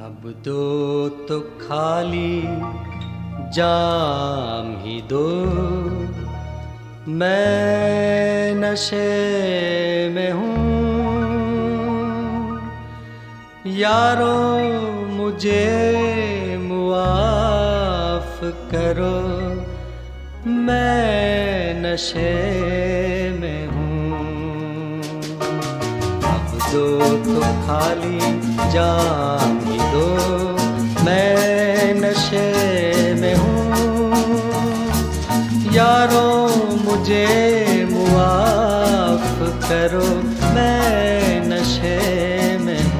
अब दो तो खाली जाम ही दो, मैं नशे में हूँ। यारो मुझे मुआफ करो, मैं नशे में हूँ। अब दो तो खाली जाम ही दो, मैं नशे में हूँ। यारो मुझे मुआफ करो, मैं नशे में हूँ।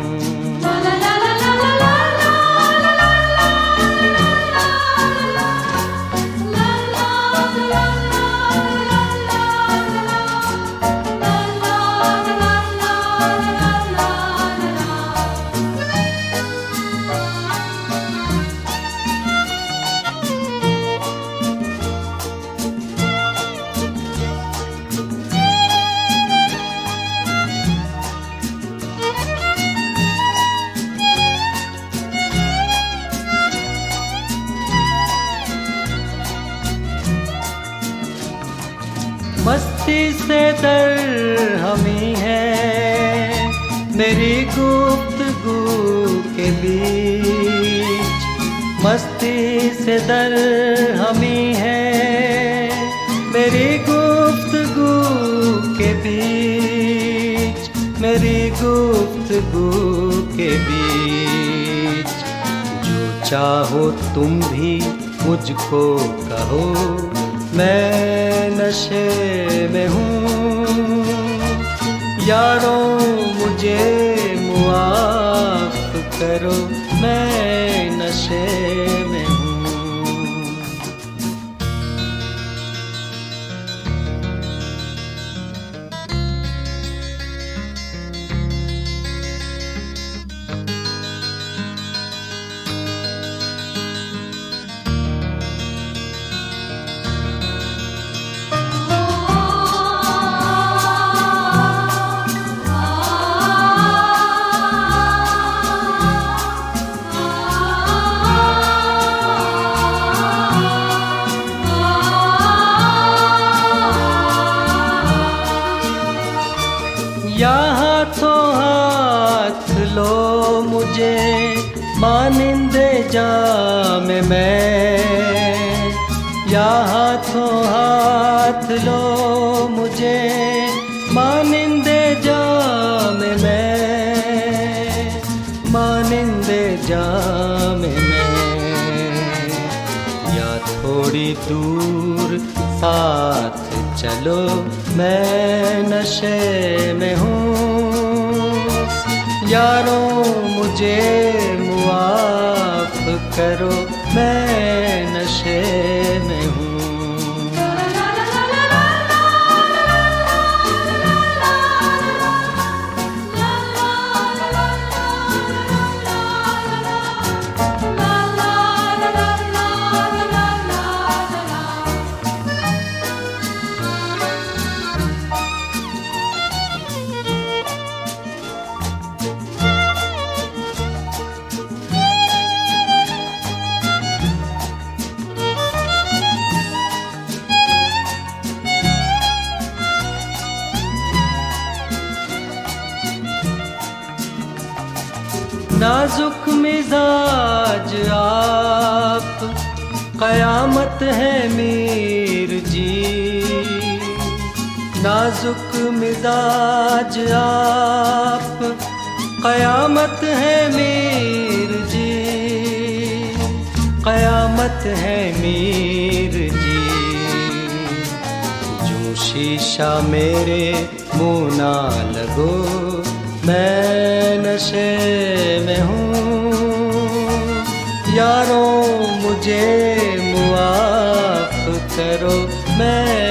मस्ती से दर हमी है मेरी गुफ्तगू के बीच, मस्ती से दर हमी है मेरी गुफ्तगू के बीच, मेरी गुफ्तगू के बीच। जो चाहो तुम भी मुझको कहो, मैं नशे में हूँ। यारो मुझे मुआफ करो, मैं नशे में हूँ। यहाँ तो हाथ लो मुझे मानिंदे जाम में, यहाँ तो हाथ लो मुझे मानिंदे जाम में, मानिंदे जाम में। या थोड़ी दूर साथ चलो, मैं नशे में हूँ। यारो मुझे मुआफ करो, मैं नशे में हूँ। नाजुक मिजाज आप, कयामत है मीर जी। नाजुक मिजाज आप, कयामत है मीर जी, कयामत है मीर जी। जो शीशा मेरे मुँह ना लगो, मैं नशे में हूँ। यारो मुझे मुआफ करो, मैं